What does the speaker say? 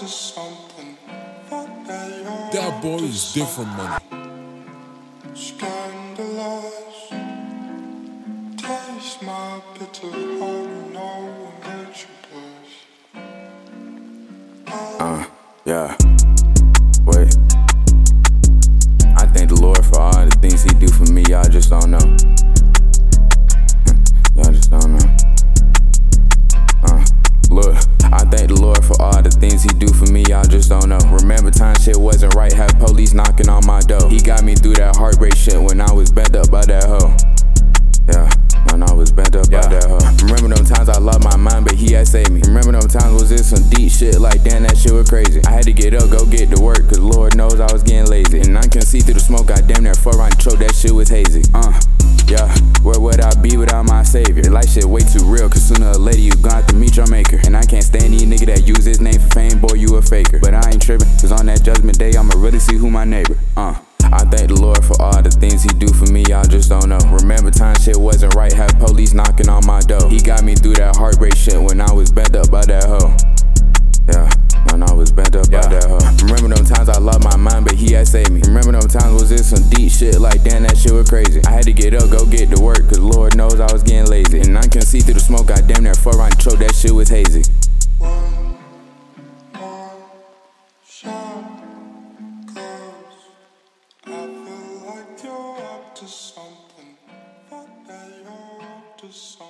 to something. That boy is different, man. Scandalized, taste my bitter heart and all will make you blush. Yeah. Wait. I thank the Lord for all the things He do for me. Y'all just don't know. Y'all just don't know. Look, I thank the Lord for all the things He do for me. Y'all just don't know. Remember time shit wasn't right, had police knocking on my door. He got me through that heartbreak shit when I was bent up by that hoe. Yeah, when I was bent up by that hoe. Remember them times I lost my mind, but He had saved me. Remember them times was it some deep shit like damn, that shit was crazy. I had to get up, go get to work, cause Lord knows I was getting lazy. And I couldn't see through the smoke, I damn near fell right choke, that shit was hazy. Yeah, where would I be without my savior? Life shit way too real, cause sooner or later you gon' have to meet your maker. And I can't stand these nigga that use his name for fame, boy you a faker. But I ain't trippin', cause on that judgment day I'ma really see who my neighbor. I thank the Lord for all the things He do for me, y'all just don't know. Remember time shit wasn't right, had police knocking on my door. He got me through that heartbreak shit when I was bent up by that hoe. Yeah, when I was bent up by that hoe. Remember them times I lost my mind, but He had saved me. Remember them times was it some deep shit like damn, that shit was crazy. I had to get up, go get to work, cause Lord knows I was getting lazy. And I couldn't see through the smoke, I damn near fell right choke, that shit was hazy. One more shot, cause I feel like you're up to something. Thought that you're up to something.